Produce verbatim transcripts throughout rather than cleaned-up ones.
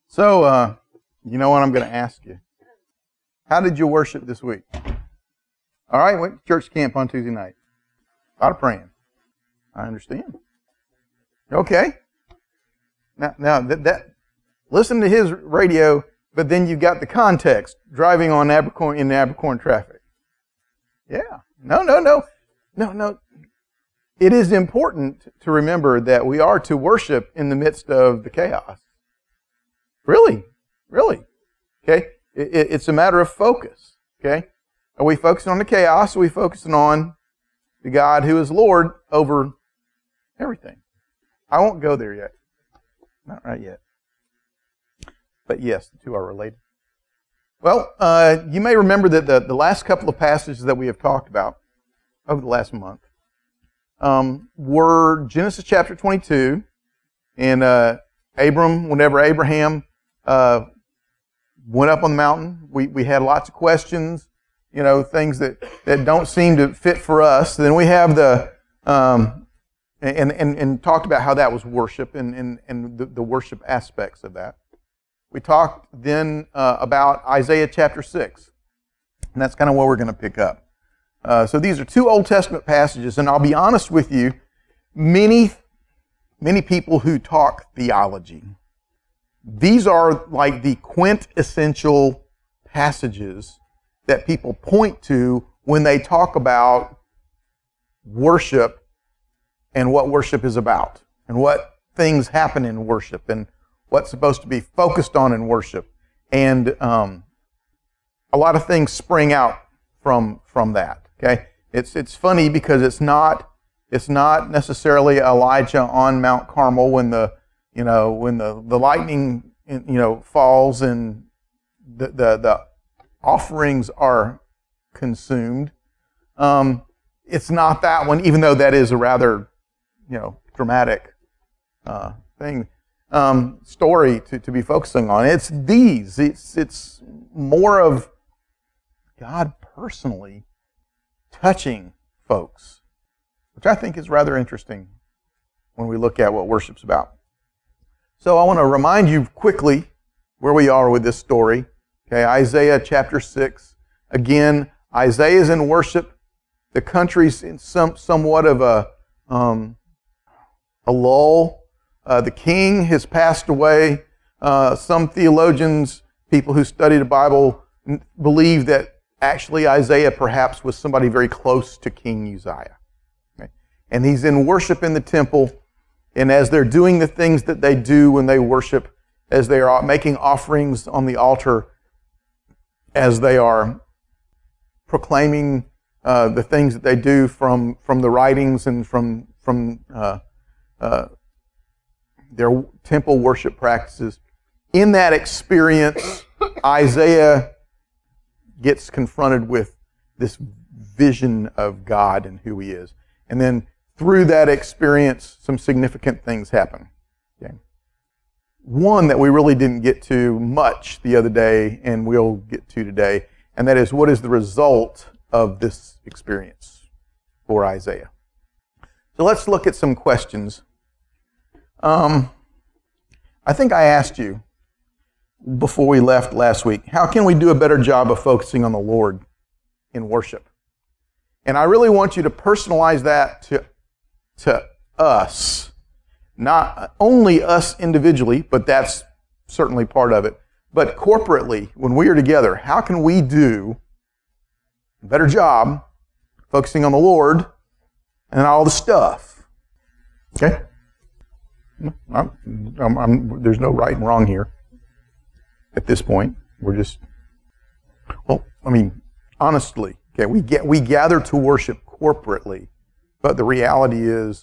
So, uh, you know what I'm going to ask you? How did you worship this week? All right, went to church camp on Tuesday night. A lot of praying. I understand. Okay. Now, now that, that listen to his radio, but then you got the context driving on Abercorn in Abercorn traffic. Yeah. No, no, no, no, no. It is important to remember that we are to worship in the midst of the chaos. Really, really. Okay, it, it, it's a matter of focus. Okay, are we focusing on the chaos? Or are we focusing on the God who is Lord over everything? I won't go there yet. Not right yet. But yes, the two are related. Well, uh, you may remember that the, the last couple of passages that we have talked about over the last month um, were Genesis chapter twenty-two, and uh, Abram, whenever Abraham uh, went up on the mountain, we, we had lots of questions, you know, things that, that don't seem to fit for us. Then we have the, um, and, and, and talked about how that was worship and, and, and the, the worship aspects of that. We talked then uh, about Isaiah chapter six, and that's kind of where we're going to pick up. Uh, so these are two Old Testament passages, and I'll be honest with you, many, many people who talk theology, these are like the quintessential passages that people point to when they talk about worship and what worship is about, and what things happen in worship, and what's supposed to be focused on in worship. And um, a lot of things spring out from from that. Okay, it's it's funny because it's not it's not necessarily Elijah on Mount Carmel when the you know when the, the lightning you know falls and the the, the offerings are consumed. Um, it's not that one, even though that is a rather you know dramatic uh, thing. Um, story to, to be focusing on. It's these. It's it's more of God personally touching folks, which I think is rather interesting when we look at what worship's about. So I want to remind you quickly where we are with this story. Okay, Isaiah chapter six. Again, Isaiah is in worship. The country's in some somewhat of a um, a lull. Uh, the king has passed away. Uh, some theologians, people who study the Bible, n- believe that actually Isaiah perhaps was somebody very close to King Uzziah. Okay? And he's in worship in the temple, and as they're doing the things that they do when they worship, as they are making offerings on the altar, as they are proclaiming uh, the things that they do from, from the writings and from, from uh, uh, their temple worship practices. In that experience, Isaiah gets confronted with this vision of God and who He is. And then through that experience, some significant things happen. Okay. One that we really didn't get to much the other day, and we'll get to today, and that is, what is the result of this experience for Isaiah? So let's look at some questions. Um, I think I asked you before we left last week, how can we do a better job of focusing on the Lord in worship? And I really want you to personalize that to, to us. Not only us individually, but that's certainly part of it, but corporately, when we are together, how can we do a better job focusing on the Lord and all the stuff? Okay? I'm, I'm, I'm, there's no right and wrong here at this point. We're just, well, I mean, honestly, okay, we get we gather to worship corporately, but the reality is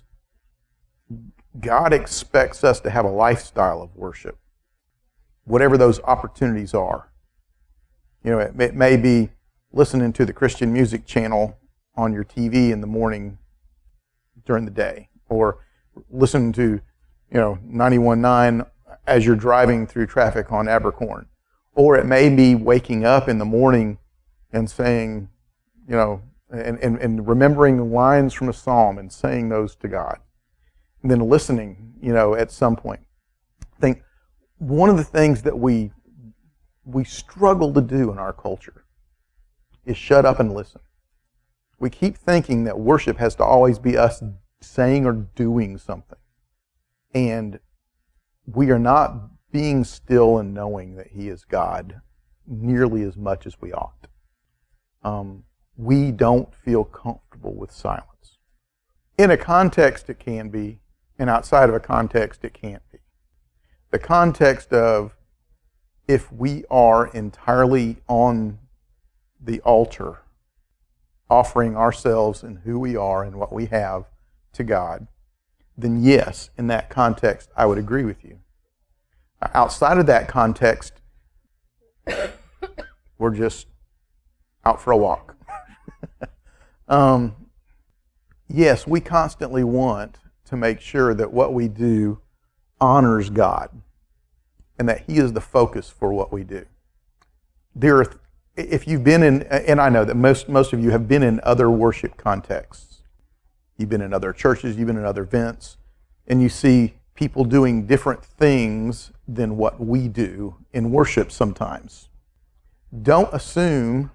God expects us to have a lifestyle of worship, whatever those opportunities are. You know, it, it may be listening to the Christian music channel on your T V in the morning during the day, or listening to you know, ninety-one point nine as you're driving through traffic on Abercorn. Or it may be waking up in the morning and saying, you know, and, and, and remembering lines from a psalm and saying those to God. And then listening, you know, at some point. I think one of the things that we we struggle to do in our culture is shut up and listen. We keep thinking that worship has to always be us saying or doing something. And we are not being still and knowing that He is God nearly as much as we ought. Um, we don't feel comfortable with silence. In a context it can be, and outside of a context it can't be. The context of if we are entirely on the altar, offering ourselves and who we are and what we have to God, then yes, in that context, I would agree with you. Outside of that context, we're just out for a walk. um, yes, we constantly want to make sure that what we do honors God and that He is the focus for what we do. There are, if you've been in, and I know that most, most of you have been in other worship contexts. You've been in other churches, you've been in other events, and you see people doing different things than what we do in worship sometimes. Don't assume,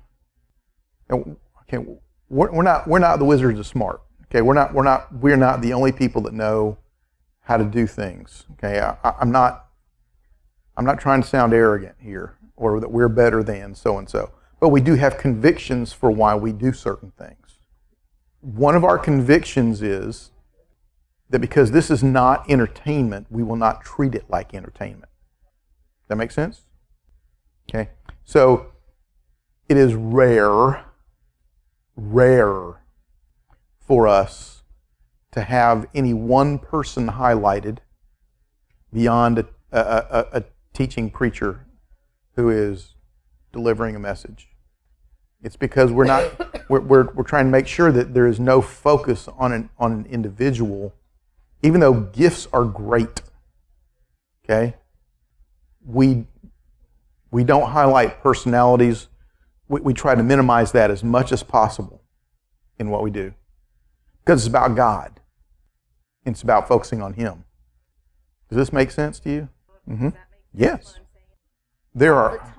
okay, we're, we're not we're not the wizards of smart. Okay, we're not we're not we're not the only people that know how to do things. Okay, I, I'm not I'm not trying to sound arrogant here or that we're better than so and so, but we do have convictions for why we do certain things. One of our convictions is that because this is not entertainment, we will not treat it like entertainment. Does that make sense? Okay. So it is rare, rare for us to have any one person highlighted beyond a, a, a, a teaching preacher who is delivering a message. It's because we're not we're, we're we're trying to make sure that there is no focus on an on an individual, even though gifts are great. Okay? We we don't highlight personalities. We, we try to minimize that as much as possible in what we do. Because it's about God. And it's about focusing on Him. Does this make sense to you? Mm-hmm. Yes. There are.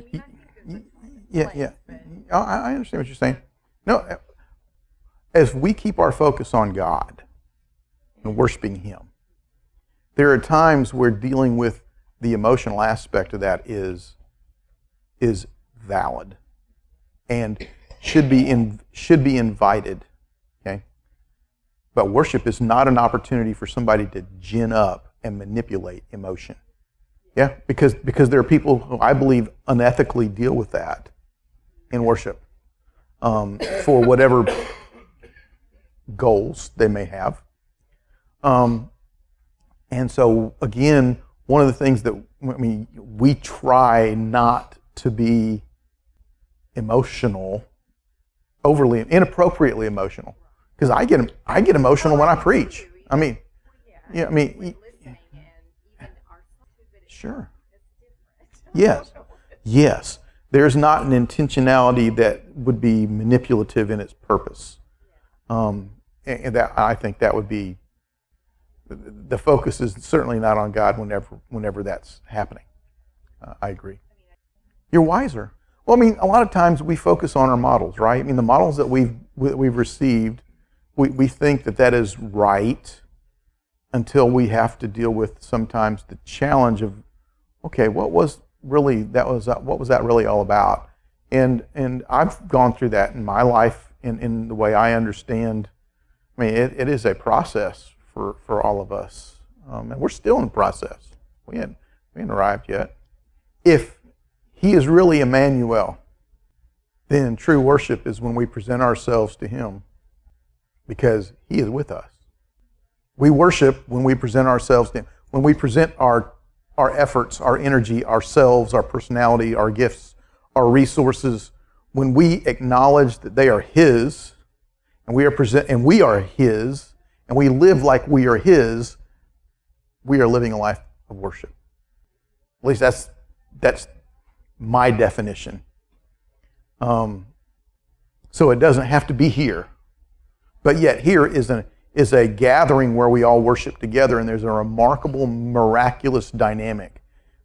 Yeah, yeah. I I understand what you're saying. No, as we keep our focus on God and worshiping Him, there are times where dealing with the emotional aspect of that is is valid and should be in, should be invited. Okay, but worship is not an opportunity for somebody to gin up and manipulate emotion. Yeah, because because there are people who I believe unethically deal with that in worship um, for whatever goals they may have. Um, and so, again, one of the things that I mean, we try not to be emotional, overly, inappropriately emotional, because I get I get emotional when I preach. I mean, yeah, I mean, sure, yes, yes. There's not an intentionality that would be manipulative in its purpose. Um, and that I think that would be, the focus is certainly not on God whenever whenever that's happening. Uh, I agree. You're wiser. Well, I mean, a lot of times we focus on our models, right? I mean, the models that we've we've received, we, we think that that is right until we have to deal with sometimes the challenge of, okay, what was really that was what was that really all about? And and I've gone through that in my life in, in the way I understand. I mean, it, it is a process for, for all of us, um, and we're still in the process. We hadn't we hadn't arrived yet. If He is really Emmanuel, then true worship is when we present ourselves to Him, because He is with us. We worship when we present ourselves to Him. When we present our our efforts, our energy, ourselves, our personality, our gifts, our resources, when we acknowledge that they are His, and we are present, and we are His, and we live like we are His, we are living a life of worship. At least that's that's my definition. Um, so it doesn't have to be here, but yet here is an is a gathering where we all worship together, and there's a remarkable, miraculous dynamic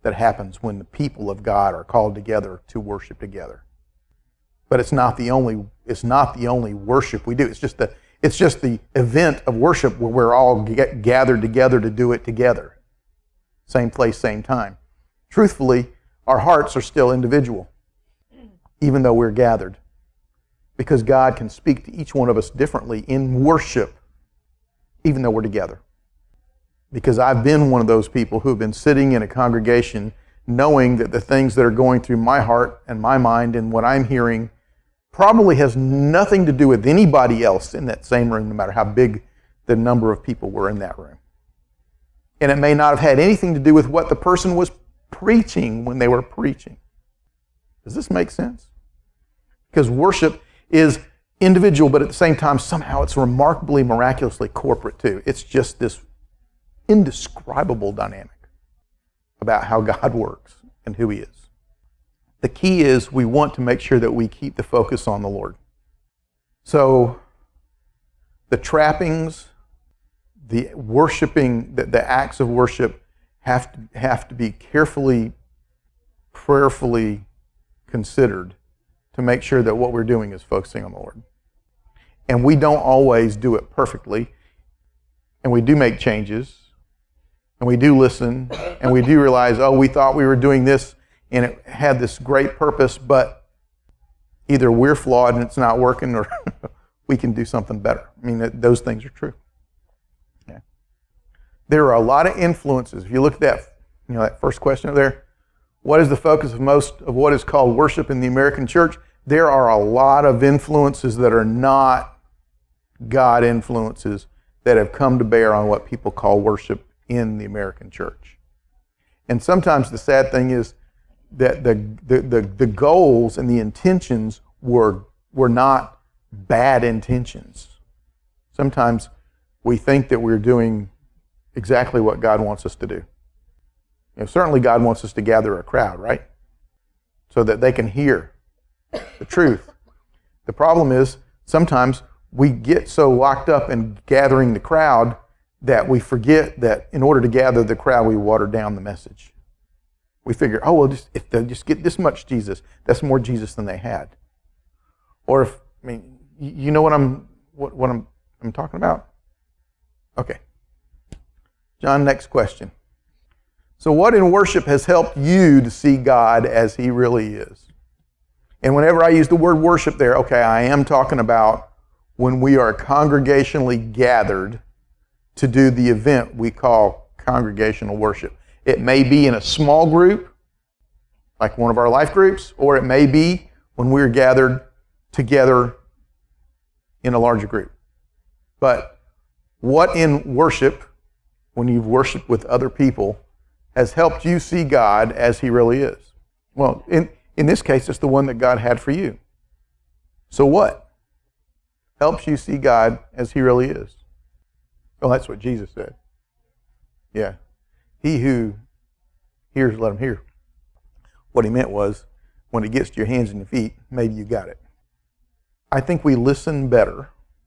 that happens when the people of God are called together to worship together. But it's not the only it's not the only worship we do. It's just the it's just the event of worship where we're all get gathered together to do it together. Same place, same time. Truthfully, our hearts are still individual, even though we're gathered. Because God can speak to each one of us differently in worship, even though we're together. Because I've been one of those people who have been sitting in a congregation knowing that the things that are going through my heart and my mind and what I'm hearing probably has nothing to do with anybody else in that same room, no matter how big the number of people were in that room. And it may not have had anything to do with what the person was preaching when they were preaching. Does this make sense? Because worship is individual, but at the same time, somehow it's remarkably, miraculously corporate too. It's just this indescribable dynamic about how God works and who He is. The key is we want to make sure that we keep the focus on the Lord. So the trappings, the worshiping, the, the acts of worship have to, have to be carefully, prayerfully considered to make sure that what we're doing is focusing on the Lord. And we don't always do it perfectly. And we do make changes. And we do listen. And we do realize, oh, we thought we were doing this and it had this great purpose, but either we're flawed and it's not working, or we can do something better. I mean, those things are true. Yeah. There are a lot of influences. If you look at that, you know, that first question over there, what is the focus of most of what is called worship in the American church? There are a lot of influences that are not God influences that have come to bear on what people call worship in the American church. And sometimes the sad thing is that the the, the, the goals and the intentions were, were not bad intentions. Sometimes we think that we're doing exactly what God wants us to do. You know, certainly God wants us to gather a crowd, right? So that they can hear the truth. The problem is sometimes we get so locked up in gathering the crowd that we forget that in order to gather the crowd, we water down the message. We figure, oh, well, just, if they just get this much Jesus, that's more Jesus than they had. Or if, I mean, you know what I'm what, what I'm I'm talking about? Okay. John, next question. So what in worship has helped you to see God as He really is? And whenever I use the word worship there, okay, I am talking about when we are congregationally gathered to do the event we call congregational worship. It may be in a small group, like one of our life groups, or it may be when we're gathered together in a larger group. But what in worship, when you've worshiped with other people, has helped you see God as He really is? Well, in, in this case, it's the one that God had for you. So what helps you see God as He really is? Well, that's what Jesus said. Yeah. He who hears, let him hear. What He meant was, when it gets to your hands and your feet, maybe you got it. I think we listen better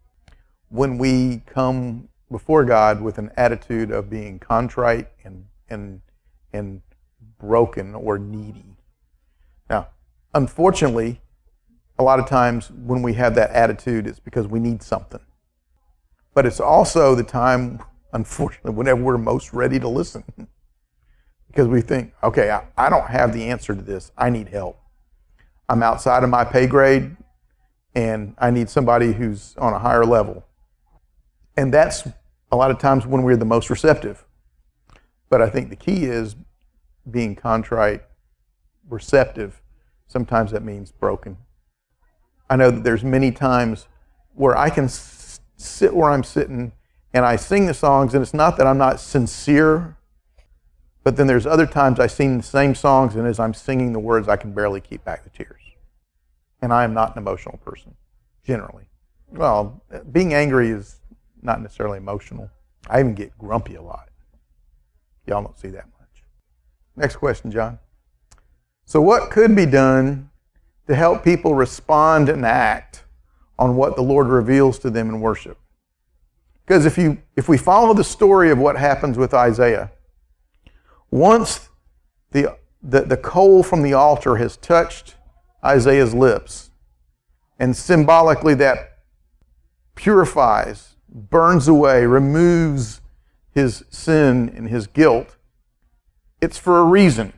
when we come before God with an attitude of being contrite and and and broken or needy. Now, unfortunately, a lot of times when we have that attitude, it's because we need something. But it's also the time, unfortunately, whenever we're most ready to listen. Because we think, okay, I, I don't have the answer to this. I need help. I'm outside of my pay grade, and I need somebody who's on a higher level. And that's a lot of times when we're the most receptive. But I think the key is being contrite, receptive. Sometimes that means broken. I know that there's many times where I can s- sit where I'm sitting and I sing the songs, and it's not that I'm not sincere, but then there's other times I sing the same songs, and as I'm singing the words, I can barely keep back the tears. And I am not an emotional person, generally. Well, being angry is not necessarily emotional. I even get grumpy a lot. Y'all don't see that much. Next question, John. So what could be done to help people respond and act on what the Lord reveals to them in worship? Because if you if we follow the story of what happens with Isaiah, once the, the, the coal from the altar has touched Isaiah's lips. And symbolically that purifies, burns away, removes his sin and his guilt. It's for a reason.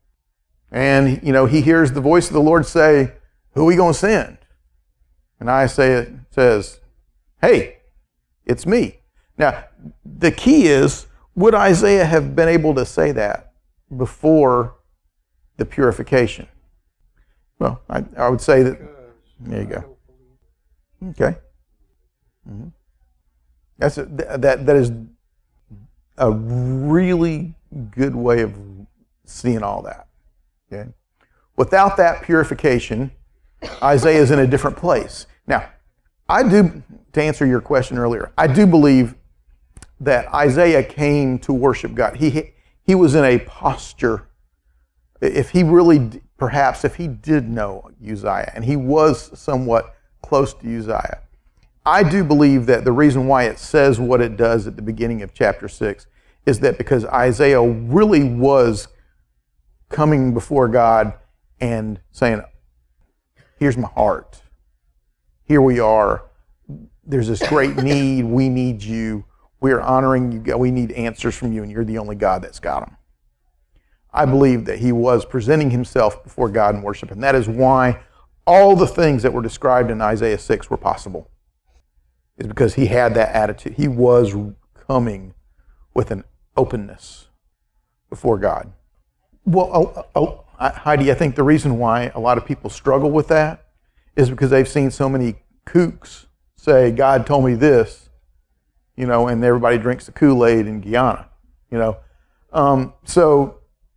And, you know, he hears the voice of the Lord say, who are we going to send? And Isaiah says, hey, it's me. Now, the key is, would Isaiah have been able to say that before the purification? Well, I, I would say that, there you go. Okay. Mm-hmm. That's a, that, that is a really good way of seeing all that. Okay. Without that purification, Isaiah is in a different place. Now, I do, to answer your question earlier, I do believe that Isaiah came to worship God. He he was in a posture, if he really, perhaps if he did know Uzziah, and he was somewhat close to Uzziah, I do believe that the reason why it says what it does at the beginning of chapter six is that because Isaiah really was coming before God and saying, here's my heart. Here we are. There's this great need. We need you. We are honoring you. We need answers from you, and you're the only God that's got them. I believe that he was presenting himself before God in worship, and that is why all the things that were described in Isaiah six were possible. Is because he had that attitude. He was coming with an openness before God. Well, oh, oh, Heidi, I think the reason why a lot of people struggle with that is because they've seen so many kooks say, God told me this, you know, and everybody drinks the Kool-Aid in Guyana, you know. Um, so,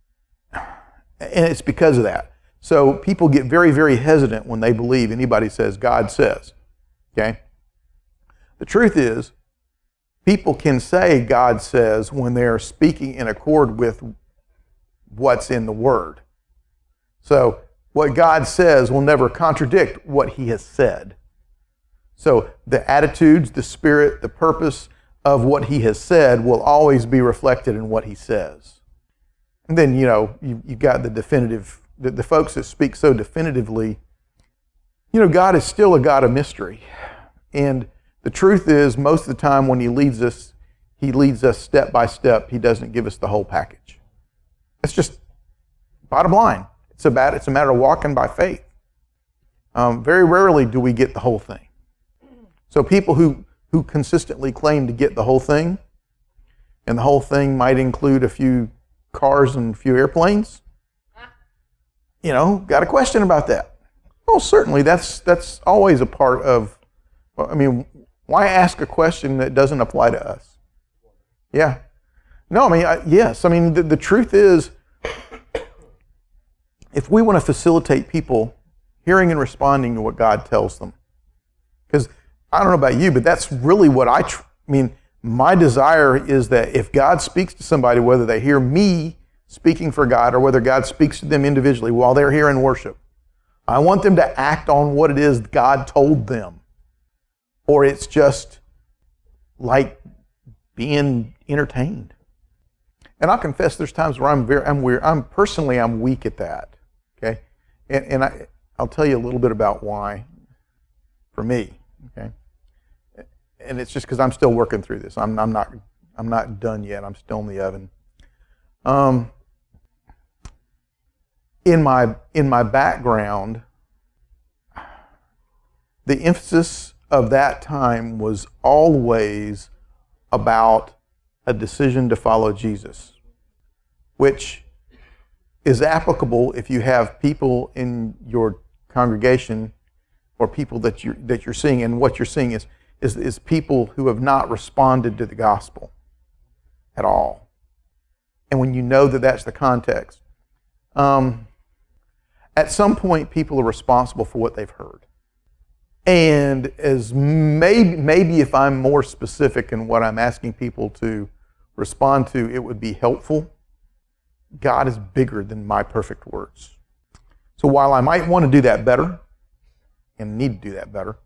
and it's because of that. So people get very, very hesitant when they believe anybody says, God says, okay? The truth is, people can say God says when they're speaking in accord with what's in the Word. So what God says will never contradict what he has said. So the attitudes, the spirit, the purpose of what he has said will always be reflected in what he says. And then, you know, you, you got the definitive, the, the folks that speak so definitively. You know, God is still a God of mystery. And the truth is, most of the time when he leads us, he leads us step by step. He doesn't give us the whole package. It's just bottom line. It's about it's a matter of walking by faith. Um, very rarely do we get the whole thing. So people who, who consistently claim to get the whole thing, and the whole thing might include a few cars and a few airplanes, you know, got a question about that. Well, certainly that's that's always a part of, well, I mean, why ask a question that doesn't apply to us? Yeah. No, I mean, I, yes. I mean, the, the truth is, if we want to facilitate people hearing and responding to what God tells them, because I don't know about you, but that's really what I, tr- I mean, my desire is that if God speaks to somebody, whether they hear me speaking for God or whether God speaks to them individually while they're here in worship, I want them to act on what it is God told them. Or it's just like being entertained. And I'll confess, there's times where I'm very, I'm weird. I'm personally, I'm weak at that. Okay, and and I, I'll tell you a little bit about why. For me, okay, and it's just because I'm still working through this. I'm I'm not I'm not done yet. I'm still in the oven. Um, in my in my background, the emphasis of that time was always about a decision to follow Jesus, which is applicable if you have people in your congregation or people that you're, that you're seeing, and what you're seeing is, is, is people who have not responded to the gospel at all. And when you know that that's the context, um, at some point people are responsible for what they've heard. And as maybe, maybe if I'm more specific in what I'm asking people to respond to, it would be helpful. God is bigger than my perfect words. So while I might want to do that better, and need to do that better,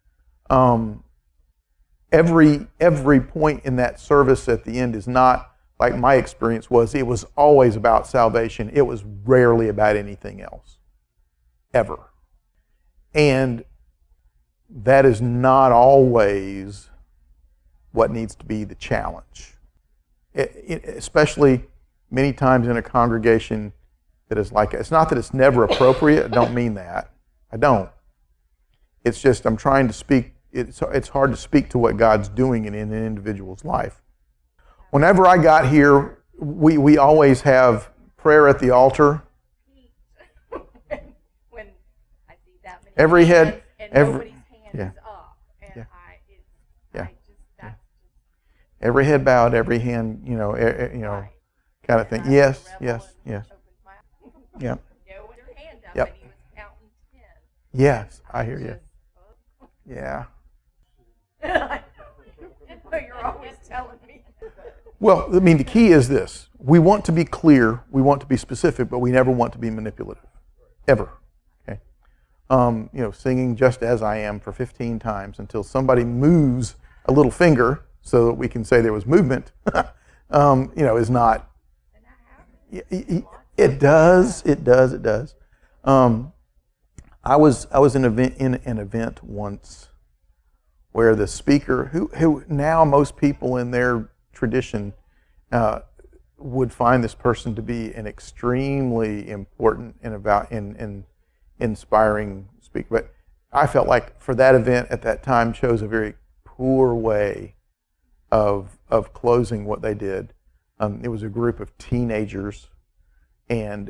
um, every every point in that service at the end is not like my experience was, it was always about salvation. It was rarely about anything else, ever. And that is not always what needs to be the challenge. It, it, especially many times in a congregation that is like, it's not that it's never appropriate, I don't mean that. I don't. It's just I'm trying to speak, it's, it's hard to speak to what God's doing in, in an individual's life. Whenever I got here, we, we always have prayer at the altar. When I see that many Every head, and every, nobody's hand yeah. is up, and Yeah. I, it's, Yeah. I just, that's just Every head bowed, every hand, you know, e- e- you know, right. kind of thing. And I Yes, rebel yes, and yes. opened my mouth. Yeah. Go with your hand up, Yep. and he was counting ten. Yes, I hear you. Just, Yeah. oh. You're always telling me. Well, I mean, the key is this. We want to be clear, we want to be specific, but we never want to be manipulative. Ever. Okay? Um, you know, singing Just As I Am for fifteen times until somebody moves a little finger so that we can say there was movement, um, you know, is not... It does, it does, it does. Um, I was I was in, event, in an event once where the speaker, who, who now most people in their tradition uh, would find this person to be an extremely important and about in, in inspiring speaker, but I felt like for that event at that time chose a very poor way of of closing what they did. Um, it was a group of teenagers and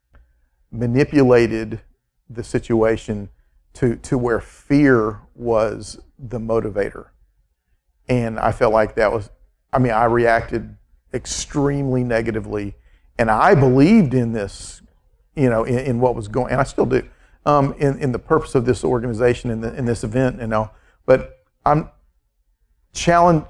manipulated the situation to to where fear was the motivator. And I felt like that was, I mean, I reacted extremely negatively, and I believed in this, you know, in, in what was going, and I still do, um, in, in the purpose of this organization and in, in this event, you know, but I'm challenged,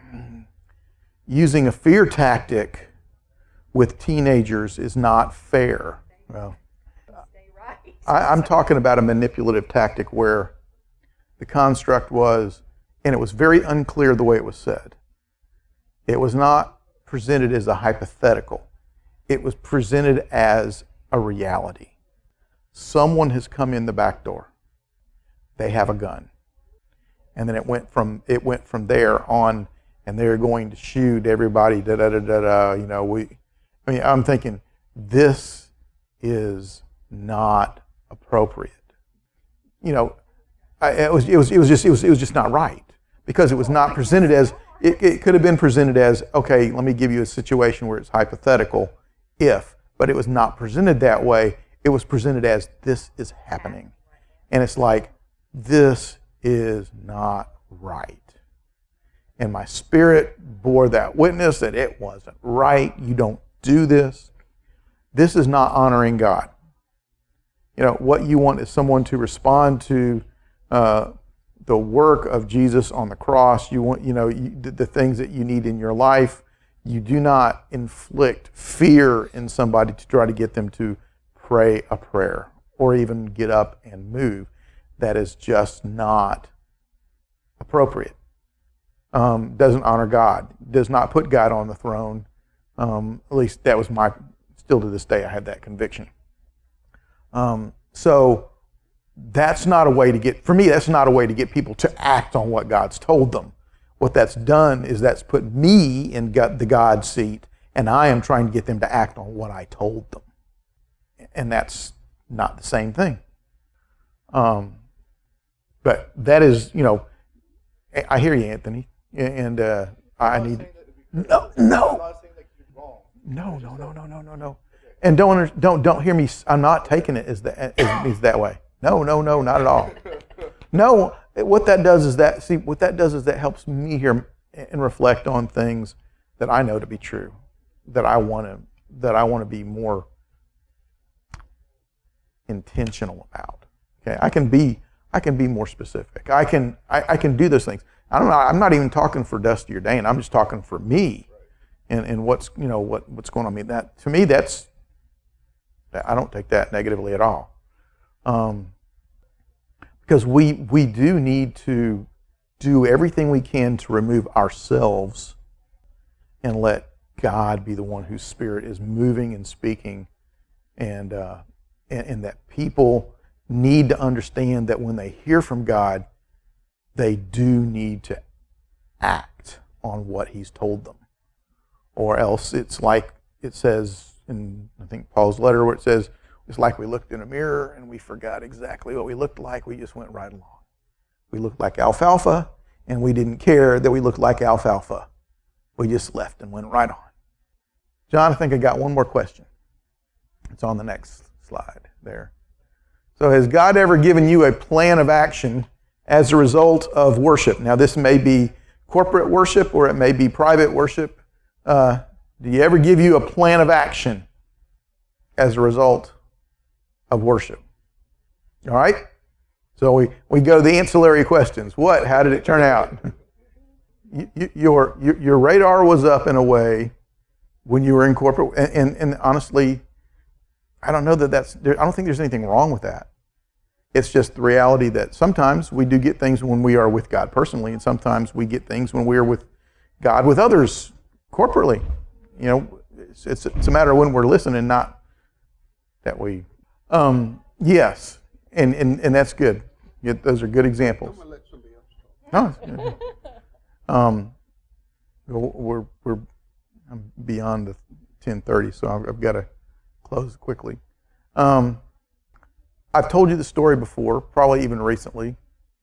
using a fear tactic with teenagers is not fair. Well, Stay right. I, I'm talking about a manipulative tactic where the construct was, and it was very unclear the way it was said. It was not presented as a hypothetical. It was presented as a reality. Someone has come in the back door. They have a gun. And then it went from it went from there on, and they're going to shoot everybody, da da da da da. You know, we I mean, I'm thinking, this is not appropriate. You know, I, it was it was it was just it was it was just not right, because it was not presented as it, it could have been presented as, okay, let me give you a situation where it's hypothetical, if, but it was not presented that way. It was presented as, this is happening, and it's like, this is not right. And my spirit bore that witness that it wasn't right. You don't do this. This is not honoring God. You know, what you want is someone to respond to uh, the work of Jesus on the cross. You want, you know, you, the, the things that you need in your life. You do not inflict fear in somebody to try to get them to pray a prayer or even get up and move. That is just not appropriate. Um, doesn't honor God. Does not put God on the throne. Um, at least that was my, still to this day, I had that conviction. Um, so that's not a way to get, for me, that's not a way to get people to act on what God's told them. What that's done is that's put me in God, the God seat, and I am trying to get them to act on what I told them. And that's not the same thing. Um, but that is, you know, I hear you, Anthony, and uh, I need, no, no, no, no, no, no, no, no, no. And don't don't don't hear me. I'm not taking it as that as, as that way. No, no, no, not at all. No, what that does is that see what that does is that helps me hear and reflect on things that I know to be true, that I want to that I want to be more intentional about. Okay, I can be I can be more specific. I can I, I can do those things. I don't know. I'm not even talking for Dusty or Dane. I'm just talking for me, and and what's you know what what's going on. I mean, that to me that's I don't take that negatively at all, um, because we we do need to do everything we can to remove ourselves and let God be the one whose Spirit is moving and speaking, and, uh, and, and that people need to understand that when they hear from God, they do need to act on what He's told them. Or else it's like it says in, I think, Paul's letter, where it says, it's like we looked in a mirror and we forgot exactly what we looked like. We just went right along. We looked like alfalfa, and we didn't care that we looked like alfalfa. We just left and went right on. John, I think I got one more question. It's on the next slide there. So has God ever given you a plan of action as a result of worship? Now, this may be corporate worship or it may be private worship. Uh, do you ever give you a plan of action as a result of worship? All right? So we, we go to the ancillary questions. What? How did it turn out? you, you, your, your your radar was up in a way when you were in corporate, and, and, and honestly, I don't know that that's, I don't think there's anything wrong with that. It's just the reality that sometimes we do get things when we are with God personally, and sometimes we get things when we are with God with others corporately. You know, it's, it's, it's a matter of when we're listening, not that we, um, yes, and, and, and that's good. Yeah, those are good examples. I'm going to let somebody else talk. No, it's good. Um, we're, we're, I'm beyond the ten thirty, so I've, I've got to close quickly. Um, I've told you the story before, probably even recently.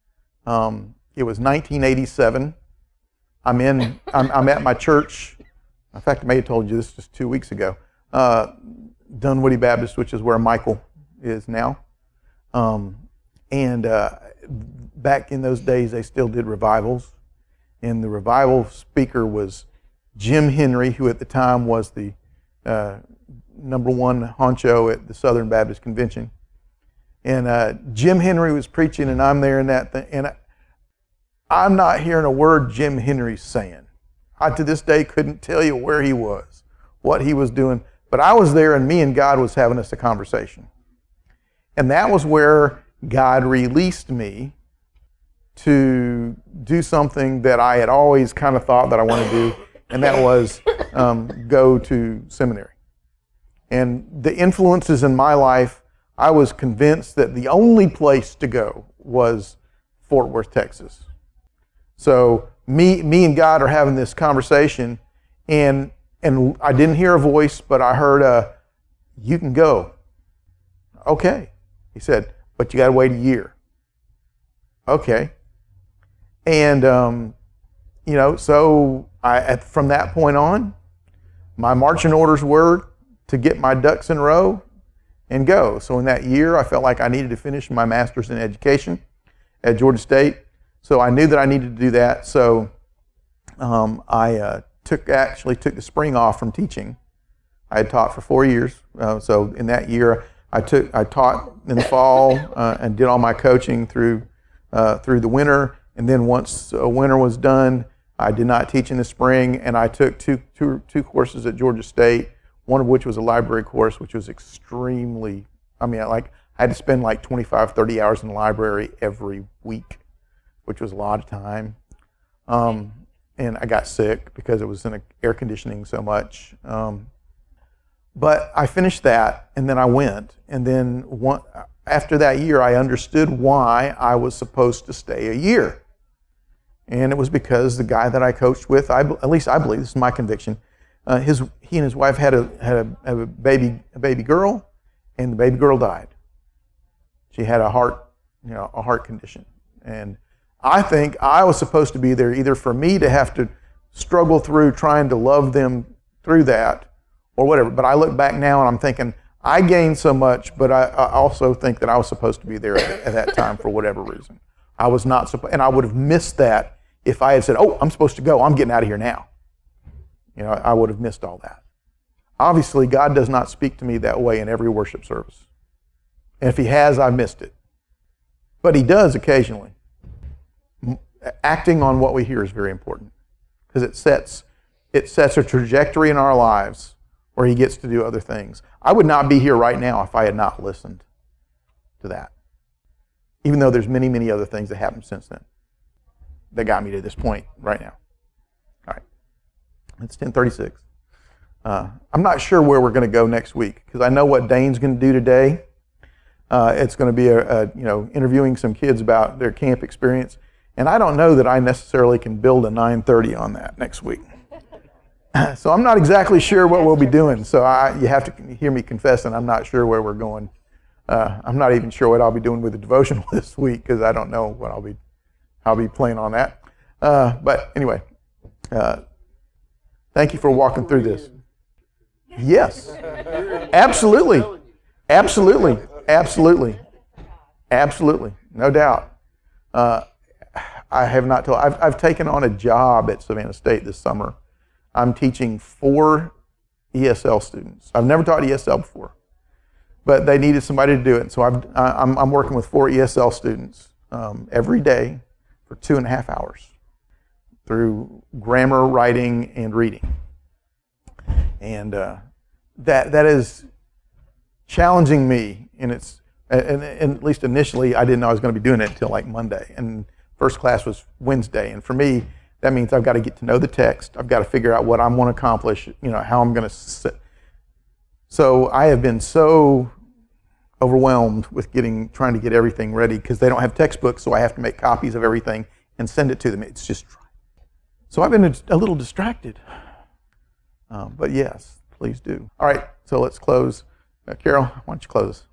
Um, it was nineteen eighty-seven. I'm in. I'm, I'm at my church. In fact, I may have told you this just two weeks ago. Uh, Dunwoody Baptist, which is where Michael is now. Um, and uh, back in those days, they still did revivals. And the revival speaker was Jim Henry, who at the time was the uh, number one honcho at the Southern Baptist Convention. And uh, Jim Henry was preaching, and I'm there in that thing. And I, I'm not hearing a word Jim Henry's saying. I, to this day, couldn't tell you where he was, what he was doing. But I was there, and me and God was having us a conversation. And that was where God released me to do something that I had always kind of thought that I wanted to do, and that was um, go to seminary. And the influences in my life, I was convinced that the only place to go was Fort Worth, Texas. So me, me and God are having this conversation, and and I didn't hear a voice, but I heard a, "You can go." Okay, he said, but you got to wait a year. Okay, and um, you know, so I at, from that point on, my marching orders were to get my ducks in a row and go. So in that year, I felt like I needed to finish my master's in education at Georgia State. So I knew that I needed to do that. So um, I uh, took actually took the spring off from teaching. I had taught for four years. Uh, so in that year, I took I taught in the fall uh, and did all my coaching through uh, through the winter. And then once uh, winter was done, I did not teach in the spring, and I took two two two courses at Georgia State. One of which was a library course, which was extremely, I mean, like I had to spend like twenty-five, thirty hours in the library every week, which was a lot of time. Um, and I got sick because it was in a, air conditioning so much. Um, but I finished that, and then I went. And then one, after that year, I understood why I was supposed to stay a year. And it was because the guy that I coached with, I, at least I believe, this is my conviction, Uh, his he and his wife had a had a, had a baby a baby girl, and the baby girl died. She had a heart you know a heart condition, and I think I was supposed to be there either for me to have to struggle through trying to love them through that, or whatever. But I look back now and I'm thinking I gained so much, but I, I also think that I was supposed to be there at, at that time for whatever reason. I was not supposed, and I would have missed that if I had said, "Oh, I'm supposed to go. I'm getting out of here now." You know, I would have missed all that. Obviously, God does not speak to me that way in every worship service. And if He has, I missed it. But He does occasionally. Acting on what we hear is very important because it sets it sets a trajectory in our lives where He gets to do other things. I would not be here right now if I had not listened to that. Even though there's many, many other things that happened since then that got me to this point right now. All right. It's ten thirty-six. Uh, I'm not sure where we're going to go next week because I know what Dane's going to do today. Uh, it's going to be a, a you know interviewing some kids about their camp experience, and I don't know that I necessarily can build a nine thirty on that next week. So I'm not exactly sure what we'll be doing. So I, you have to hear me confessing I'm not sure where we're going. Uh, I'm not even sure what I'll be doing with the devotional this week because I don't know what I'll be I'll be playing on that. Uh, but anyway, uh, thank you for walking through this. Yes, absolutely, absolutely, absolutely, absolutely, no doubt. Uh, I have not told. I've, I've taken on a job at Savannah State this summer. I'm teaching four E S L students. I've never taught E S L before, but they needed somebody to do it. So I've, I'm, I'm working with four E S L students um, every day for two and a half hours through grammar, writing, and reading. And uh, that that is challenging me. And it's and, and at least initially, I didn't know I was going to be doing it until like Monday. And first class was Wednesday. And for me, that means I've got to get to know the text. I've got to figure out what I want to accomplish. You know how I'm going to sit. So I have been so overwhelmed with getting trying to get everything ready because they don't have textbooks. So I have to make copies of everything and send it to them. It's just so I've been a, a little distracted. Um, but yes, please do. All right, so let's close. Uh, Carol, why don't you close?